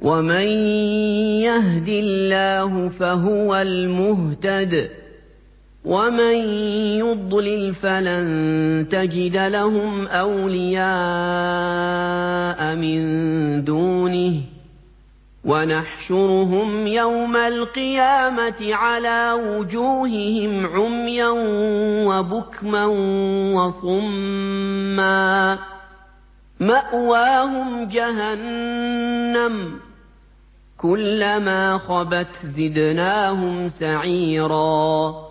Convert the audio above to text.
وَمَن يَهْدِ اللَّهُ فَهُوَ الْمُهْتَدِ ۖ وَمَن يُضْلِلْ فَلَن تَجِدَ لَهُمْ أَوْلِيَاءَ مِن دُونِهِ ۖ وَنَحْشُرُهُمْ يَوْمَ الْقِيَامَةِ عَلَىٰ وُجُوهِهِمْ عُمْيًا وَبُكْمًا وَصُمًّا ۖ مَّأْوَاهُمْ جَهَنَّمُ ۖ كُلَّمَا خَبَتْ زِدْنَاهُمْ سَعِيرًا